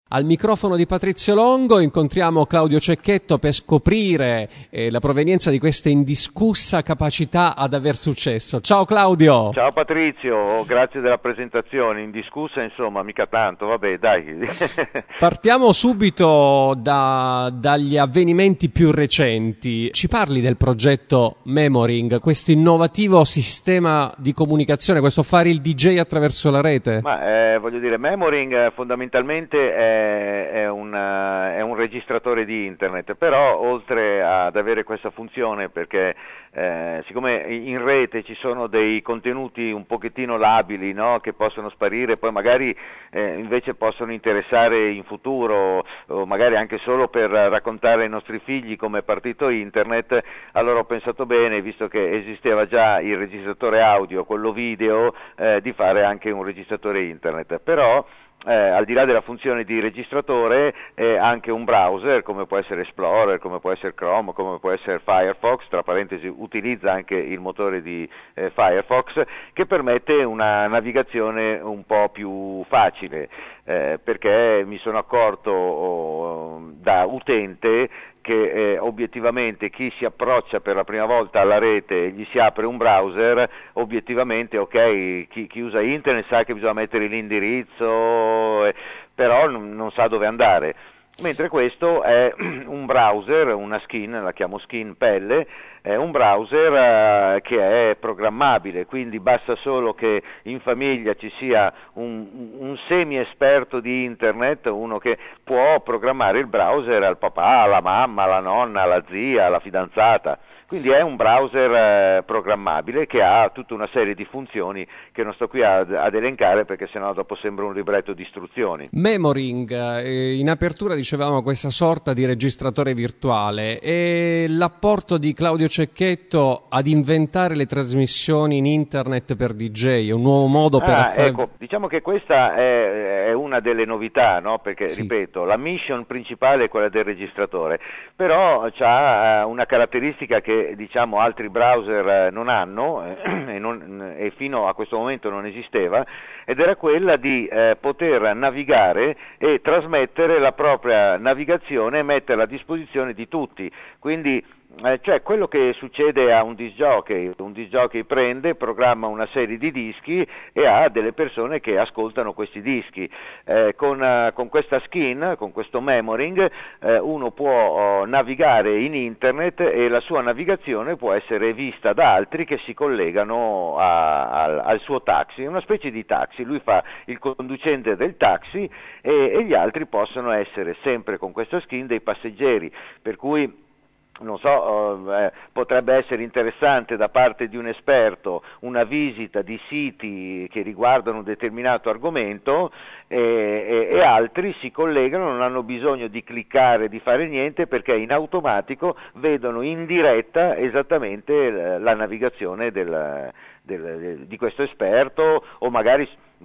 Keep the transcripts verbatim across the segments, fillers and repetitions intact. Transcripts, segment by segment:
Al microfono di Patrizio Longo incontriamo Claudio Cecchetto per scoprire eh, la provenienza di questa indiscussa capacità ad aver successo. Ciao Claudio! Ciao Patrizio, grazie della presentazione, indiscussa insomma, mica tanto, vabbè dai. Partiamo subito da, dagli avvenimenti più recenti. Ci parli del progetto Memoring, questo innovativo sistema di comunicazione, questo fare il D J attraverso la rete? Ma eh, voglio dire, Memoring eh, fondamentalmente è È un, è un registratore di internet, però oltre ad avere questa funzione, perché eh, siccome in rete ci sono dei contenuti un pochettino labili, no? Che possono sparire, poi magari eh, invece possono interessare in futuro, o magari anche solo per raccontare ai nostri figli come è partito internet, allora ho pensato bene, visto che esisteva già il registratore audio, quello video, eh, di fare anche un registratore internet, però Eh, al di là della funzione di registratore, eh, anche un browser come può essere Explorer, come può essere Chrome, come può essere Firefox, tra parentesi utilizza anche il motore di eh, Firefox, che permette una navigazione un po' più facile, eh, perché mi sono accorto oh, da utente che eh, obiettivamente chi si approccia per la prima volta alla rete e gli si apre un browser, obiettivamente ok, chi, chi usa internet sa che bisogna mettere l'indirizzo, eh, però non, non sa dove andare. Mentre questo è un browser, una skin, la chiamo skin pelle, è un browser eh, che è programmabile, quindi basta solo che in famiglia ci sia un, un semi-esperto di internet, uno che può programmare il browser al papà, alla mamma, alla nonna, alla zia, alla fidanzata. Quindi è un browser eh, programmabile che ha tutta una serie di funzioni che non sto qui ad, ad elencare perché sennò dopo sembra un libretto di istruzioni. Memoring, eh, in apertura dicevamo questa sorta di registratore virtuale, e l'apporto di Claudio Cecchetto ad inventare le trasmissioni in internet per D J, un nuovo modo per ah, fare... Ecco, diciamo che questa è, è una delle novità, no? Perché, sì, ripeto, la mission principale è quella del registratore, però ha una caratteristica che diciamo altri browser non hanno eh, e, non, e fino a questo momento non esisteva, ed era quella di eh, poter navigare e trasmettere la propria navigazione e metterla a disposizione di tutti, quindi Eh, cioè quello che succede a un disc jockey, un disc jockey prende, programma una serie di dischi e ha delle persone che ascoltano questi dischi, eh, con, uh, con questa skin, con questo memoring, eh, uno può oh, navigare in internet e la sua navigazione può essere vista da altri che si collegano a, a, al suo taxi, è una specie di taxi, lui fa il conducente del taxi e, e gli altri possono essere sempre con questa skin dei passeggeri, per cui non so, eh, potrebbe essere interessante da parte di un esperto una visita di siti che riguardano un determinato argomento e, e, e altri si collegano, non hanno bisogno di cliccare, di fare niente, perché in automatico vedono in diretta esattamente la, la navigazione del, del, del, di questo esperto, o magari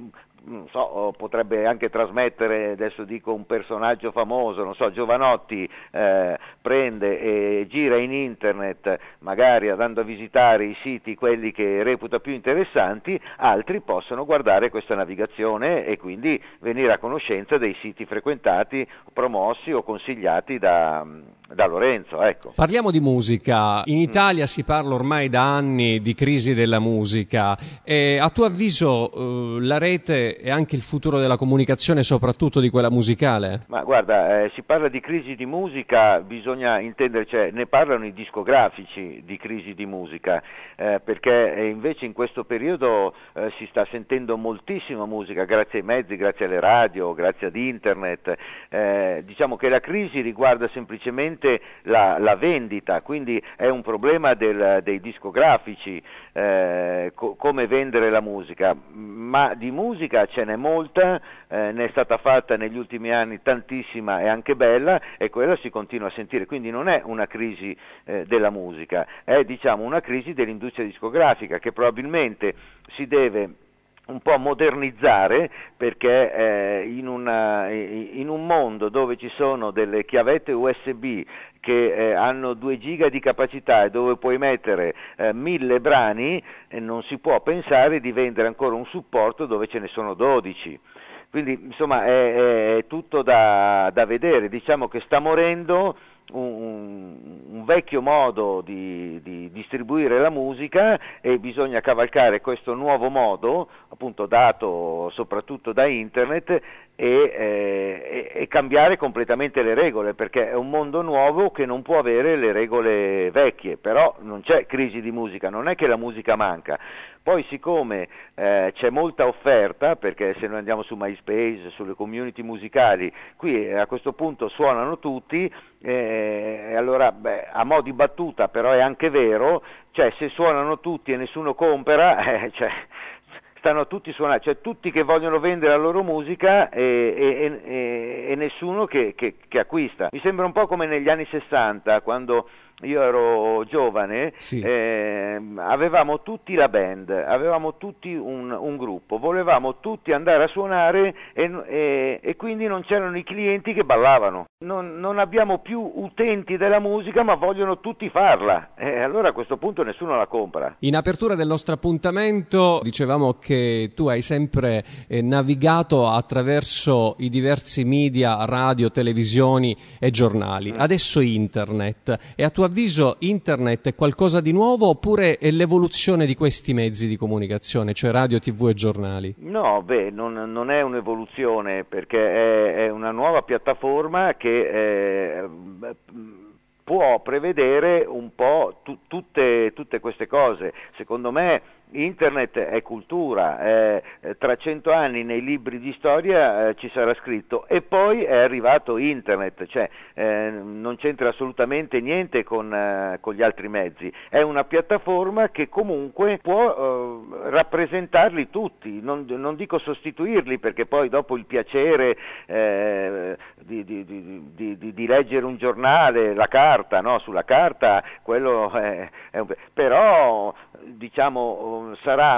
non so, potrebbe anche trasmettere, adesso dico un personaggio famoso, non so, Giovanotti eh, prende e gira in internet, magari andando a visitare i siti, quelli che reputa più interessanti, altri possono guardare questa navigazione e quindi venire a conoscenza dei siti frequentati, promossi o consigliati da, da Lorenzo, ecco. Parliamo di musica. In Italia mm. si parla ormai da anni di crisi della musica. E a tuo avviso uh, la rete è anche il futuro della comunicazione, soprattutto di quella musicale? Ma guarda, eh, si parla di crisi di musica, bisogna intendere, cioè ne parlano i discografici di crisi di musica, eh, perché invece in questo periodo eh, si sta sentendo moltissima musica grazie ai mezzi, grazie alle radio, grazie ad internet. Eh, diciamo che la crisi riguarda semplicemente la, la vendita, quindi è un problema del, dei discografici, eh, co- come vendere la musica, ma di musica ce n'è molta, eh, ne è stata fatta negli ultimi anni tantissima e anche bella, e quella si continua a sentire, quindi non è una crisi eh, della musica, è diciamo una crisi dell'industria discografica che probabilmente si deve un po' modernizzare, perché eh, in, una, in un mondo dove ci sono delle chiavette U S B che eh, hanno due giga di capacità e dove puoi mettere eh, mille brani, eh, non si può pensare di vendere ancora un supporto dove ce ne sono dodici. Quindi insomma è, è tutto da, da vedere, diciamo che sta morendo Un, un vecchio modo di, di distribuire la musica e bisogna cavalcare questo nuovo modo, appunto dato soprattutto da internet, e, eh, e cambiare completamente le regole, perché è un mondo nuovo che non può avere le regole vecchie. Però non c'è crisi di musica, non è che la musica manca. Poi siccome eh, c'è molta offerta, perché se noi andiamo su MySpace, sulle community musicali, qui a questo punto suonano tutti, eh, e allora beh, a mo' di battuta però è anche vero, cioè se suonano tutti e nessuno compra, eh, cioè, stanno tutti suonando, cioè tutti che vogliono vendere la loro musica e, e, e, e nessuno che, che, che acquista. Mi sembra un po' come negli anni sessanta, quando io ero giovane, sì. eh, avevamo tutti la band, avevamo tutti un, un gruppo, volevamo tutti andare a suonare e, e, e quindi non c'erano i clienti che ballavano. Non, non abbiamo più utenti della musica, ma vogliono tutti farla, e allora a questo punto nessuno la compra. In apertura del nostro appuntamento dicevamo che tu hai sempre eh, navigato attraverso i diversi media, radio, televisioni e giornali. Mm. Adesso internet. E a tuo avviso internet è qualcosa di nuovo oppure è l'evoluzione di questi mezzi di comunicazione, cioè radio, tivù e giornali? No, beh, non, non è un'evoluzione, perché è, è una nuova piattaforma che eh, può prevedere un po' tu, tutte, tutte queste cose. Secondo me internet è cultura, eh, tra cento anni nei libri di storia eh, ci sarà scritto, e poi è arrivato internet, cioè eh, non c'entra assolutamente niente con, eh, con gli altri mezzi, è una piattaforma che comunque può eh, rappresentarli tutti, non, non dico sostituirli, perché poi dopo il piacere eh, di, di, di, di, di leggere un giornale, la carta, no? Sulla carta quello è, è un... però diciamo sarà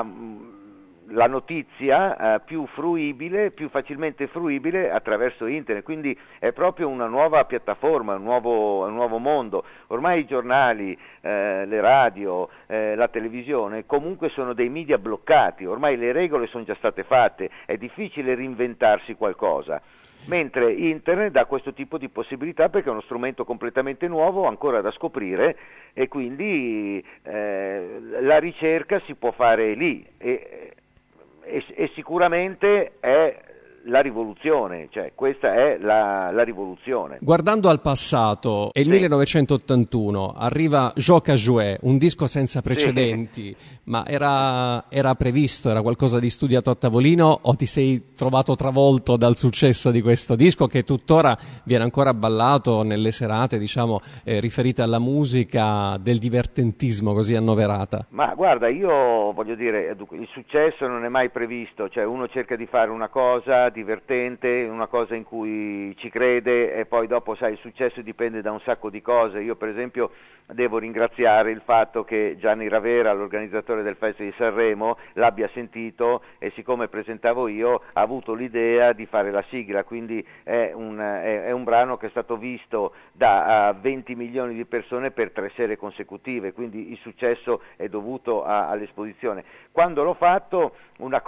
la notizia eh, più fruibile, più facilmente fruibile attraverso internet, quindi è proprio una nuova piattaforma, un nuovo, un nuovo mondo. Ormai i giornali, eh, le radio, eh, la televisione comunque sono dei media bloccati, ormai le regole sono già state fatte, è difficile reinventarsi qualcosa. Mentre internet dà questo tipo di possibilità, perché è uno strumento completamente nuovo, ancora da scoprire, e quindi eh, la ricerca si può fare lì, e, e, e sicuramente è la rivoluzione, cioè questa è la, la rivoluzione. Guardando al passato, è il sì. millenovecentottantuno, arriva Joc à Jouer, un disco senza precedenti, sì. ma era, era previsto, era qualcosa di studiato a tavolino, o ti sei trovato travolto dal successo di questo disco, che tuttora viene ancora ballato nelle serate, diciamo, eh, riferite alla musica del divertentismo così annoverata? Ma guarda, io voglio dire, il successo non è mai previsto, cioè uno cerca di fare una cosa divertente, una cosa in cui ci crede, e poi dopo sai il successo dipende da un sacco di cose. Io per esempio devo ringraziare il fatto che Gianni Ravera, l'organizzatore del Festival di Sanremo, l'abbia sentito, e siccome presentavo io ha avuto l'idea di fare la sigla, quindi è un, è, è un brano che è stato visto da uh, venti milioni di persone per tre sere consecutive, quindi il successo è dovuto a, all'esposizione. Quando l'ho fatto, una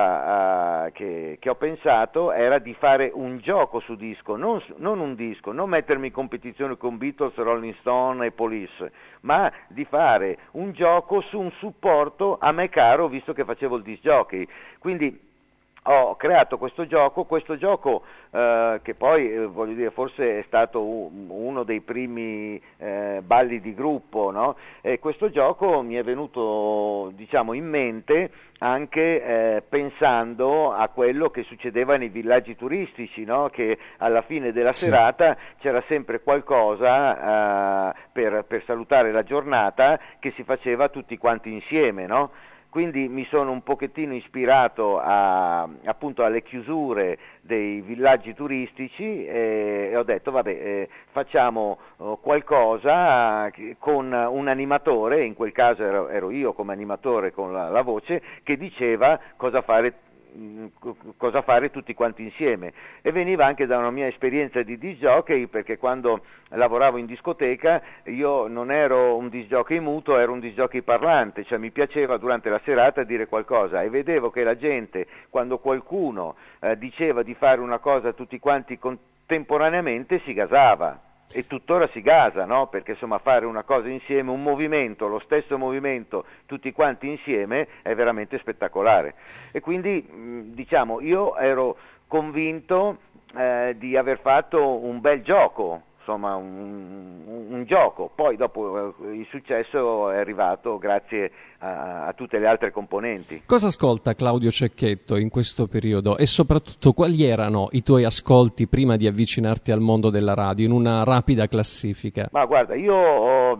cosa uh, che, che ho pensato era di fare un gioco su disco, non, non un disco, non mettermi in competizione con Beatles, Rolling Stone e Police, ma di fare un gioco su un supporto a me caro, visto che facevo il disc jockey. Quindi ho creato questo gioco, questo gioco eh, che poi eh, voglio dire forse è stato un, uno dei primi eh, balli di gruppo, no? E questo gioco mi è venuto diciamo in mente anche eh, pensando a quello che succedeva nei villaggi turistici, no? Che alla fine della sì. serata c'era sempre qualcosa eh, per, per salutare la giornata che si faceva tutti quanti insieme, no? Quindi mi sono un pochettino ispirato a, appunto alle chiusure dei villaggi turistici e, e ho detto vabbè eh, facciamo oh, qualcosa con un animatore, in quel caso ero, ero io come animatore con la, la voce, che diceva cosa fare cosa fare tutti quanti insieme, e veniva anche da una mia esperienza di disc jockey, perché quando lavoravo in discoteca io non ero un disc jockey muto, ero un disc jockey parlante, cioè mi piaceva durante la serata dire qualcosa, e vedevo che la gente, quando qualcuno eh, diceva di fare una cosa tutti quanti contemporaneamente, si gasava. E tuttora si gasa, no? Perché insomma fare una cosa insieme, un movimento, lo stesso movimento, tutti quanti insieme, è veramente spettacolare. E quindi diciamo, io ero convinto eh, di aver fatto un bel gioco, insomma un, un, un gioco, poi dopo eh, il successo è arrivato grazie a, a tutte le altre componenti. Cosa ascolta Claudio Cecchetto in questo periodo, e soprattutto quali erano i tuoi ascolti prima di avvicinarti al mondo della radio, in una rapida classifica? Ma guarda, io ho,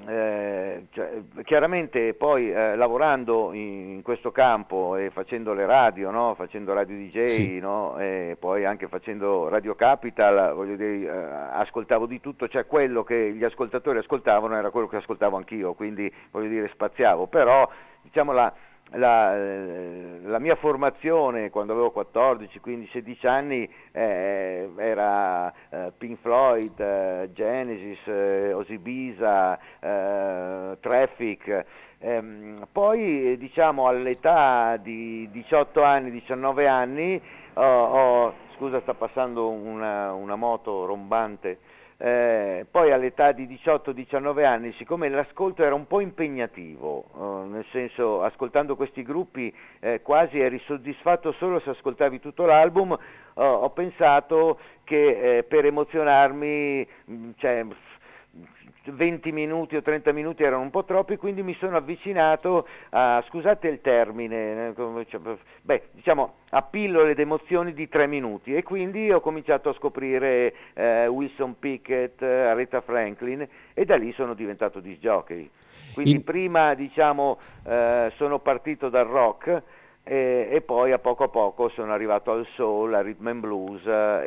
eh, cioè, chiaramente poi eh, lavorando in, in questo campo e facendo le radio, no? Facendo radio D J, sì. No? E poi anche facendo Radio Capital, voglio dire, eh, ascoltavo di tutto, cioè quello che gli ascoltatori ascoltavano era quello che ascoltavo anch'io, quindi voglio dire spaziavo, però diciamo la, la, la mia formazione quando avevo quattordici, quindici, sedici anni eh, era eh, Pink Floyd, eh, Genesis, eh, Ozzy Bisa, eh, Traffic. Ehm, poi diciamo all'età di diciotto anni, diciannove anni, ho, ho, scusa, sta passando una, una moto rombante. Eh, poi all'età di diciotto diciannove anni, siccome l'ascolto era un po' impegnativo, eh, nel senso, ascoltando questi gruppi eh, quasi eri soddisfatto solo se ascoltavi tutto l'album, eh, ho pensato che eh, per emozionarmi, cioè, venti minuti o trenta minuti erano un po' troppi, quindi mi sono avvicinato a, scusate il termine, beh, diciamo a pillole d'emozioni di tre minuti, e quindi ho cominciato a scoprire eh, Wilson Pickett, Aretha Franklin, e da lì sono diventato disc jockey. Quindi In... prima diciamo eh, sono partito dal rock, E, e poi a poco a poco sono arrivato al soul, al rhythm and blues, e,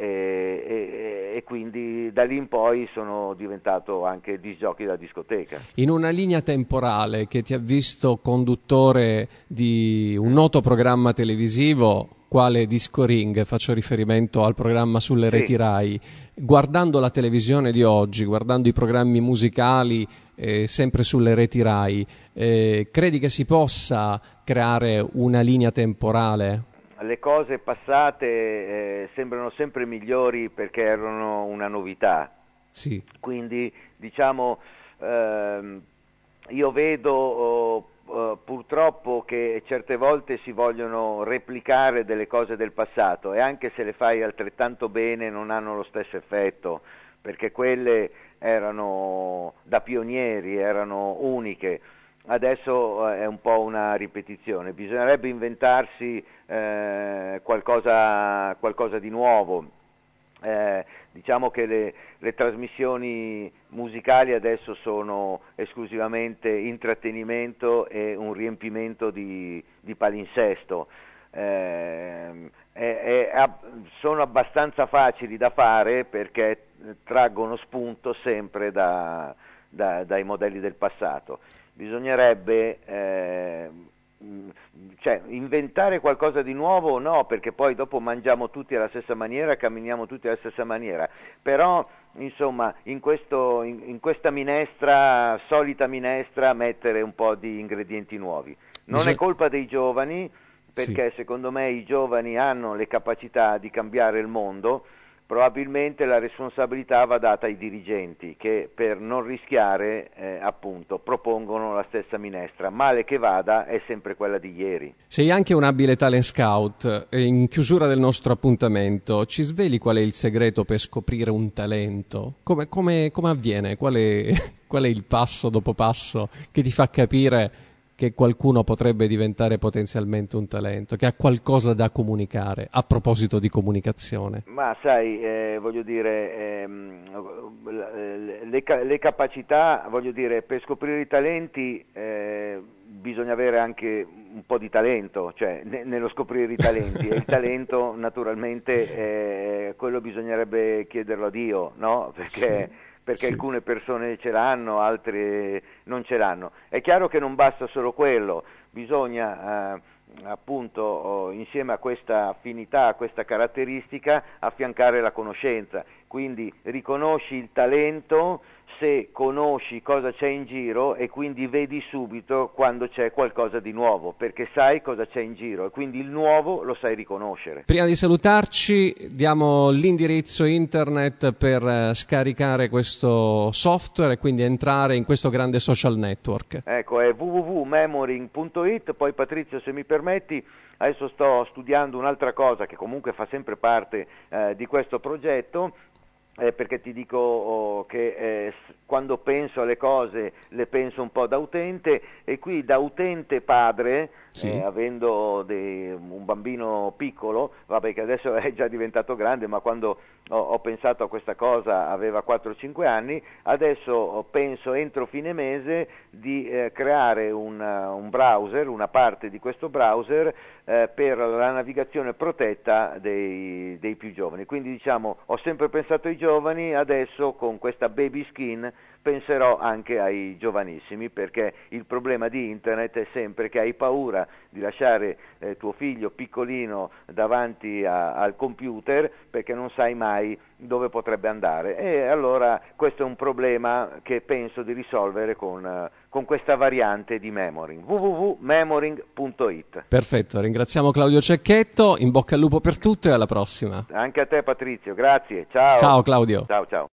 e, e quindi da lì in poi sono diventato anche disc jockey da discoteca. In una linea temporale che ti ha visto conduttore di un noto programma televisivo quale Disco Ring, faccio riferimento al programma sulle reti sì. Rai, guardando la televisione di oggi, guardando i programmi musicali eh, sempre sulle reti Rai, eh, credi che si possa creare una linea temporale? Le cose passate eh, sembrano sempre migliori perché erano una novità. Sì. Quindi diciamo ehm, io vedo oh, Uh, purtroppo che certe volte si vogliono replicare delle cose del passato, e anche se le fai altrettanto bene non hanno lo stesso effetto, perché quelle erano da pionieri, erano uniche. Adesso uh, è un po' una ripetizione, bisognerebbe inventarsi uh, qualcosa, qualcosa di nuovo. Eh, diciamo che le, le trasmissioni musicali adesso sono esclusivamente intrattenimento e un riempimento di, di palinsesto. Eh, è, è, sono abbastanza facili da fare perché traggono spunto sempre da, da, dai modelli del passato. Bisognerebbe eh, cioè inventare qualcosa di nuovo, no, perché poi dopo mangiamo tutti alla stessa maniera, camminiamo tutti alla stessa maniera, però insomma in, questo, in, in questa minestra, solita minestra, mettere un po' di ingredienti nuovi. Non Bisogna... è colpa dei giovani, perché sì. Secondo me i giovani hanno le capacità di cambiare il mondo. Probabilmente la responsabilità va data ai dirigenti che per non rischiare eh, appunto propongono la stessa minestra, male che vada è sempre quella di ieri. Sei anche un abile talent scout e in chiusura del nostro appuntamento ci sveli qual è il segreto per scoprire un talento? Come, come, come avviene? Qual è, qual è il passo dopo passo che ti fa capire che qualcuno potrebbe diventare potenzialmente un talento, che ha qualcosa da comunicare, a proposito di comunicazione? Ma sai, eh, voglio dire, ehm, le, le capacità, voglio dire, per scoprire i talenti eh, bisogna avere anche un po' di talento, cioè ne, nello scoprire i talenti, e il talento naturalmente eh, quello bisognerebbe chiederlo a Dio, no? Perché... Sì. perché sì. Alcune persone ce l'hanno, altre non ce l'hanno. È chiaro che non basta solo quello, bisogna eh, appunto oh, insieme a questa affinità, a questa caratteristica, affiancare la conoscenza. Quindi riconosci il talento se conosci cosa c'è in giro e quindi vedi subito quando c'è qualcosa di nuovo, perché sai cosa c'è in giro e quindi il nuovo lo sai riconoscere. Prima di salutarci diamo l'indirizzo internet per scaricare questo software e quindi entrare in questo grande social network. Ecco, è w w w punto memoring punto i t. Poi Patrizio, se mi permetti, adesso sto studiando un'altra cosa che comunque fa sempre parte eh, di questo progetto. Eh, perché ti dico oh, che eh, quando penso alle cose le penso un po' da utente, e qui da utente padre, sì. eh, avendo dei, un bambino piccolo, vabbè che adesso è già diventato grande, ma quando ho, ho pensato a questa cosa aveva quattro cinque anni, adesso penso entro fine mese di eh, creare un, un browser, una parte di questo browser eh, per la navigazione protetta dei, dei più giovani. Quindi diciamo, ho sempre pensato ai giovani, giovani, adesso con questa baby skin penserò anche ai giovanissimi, perché il problema di internet è sempre che hai paura di lasciare eh, tuo figlio piccolino davanti a, al computer perché non sai mai dove potrebbe andare, e allora questo è un problema che penso di risolvere con, uh, con questa variante di Memoring. w w w punto memoring punto i t. Perfetto, ringraziamo Claudio Cecchetto, in bocca al lupo per tutto e alla prossima. Anche a te Patrizio, grazie, ciao. Ciao Claudio. Ciao ciao.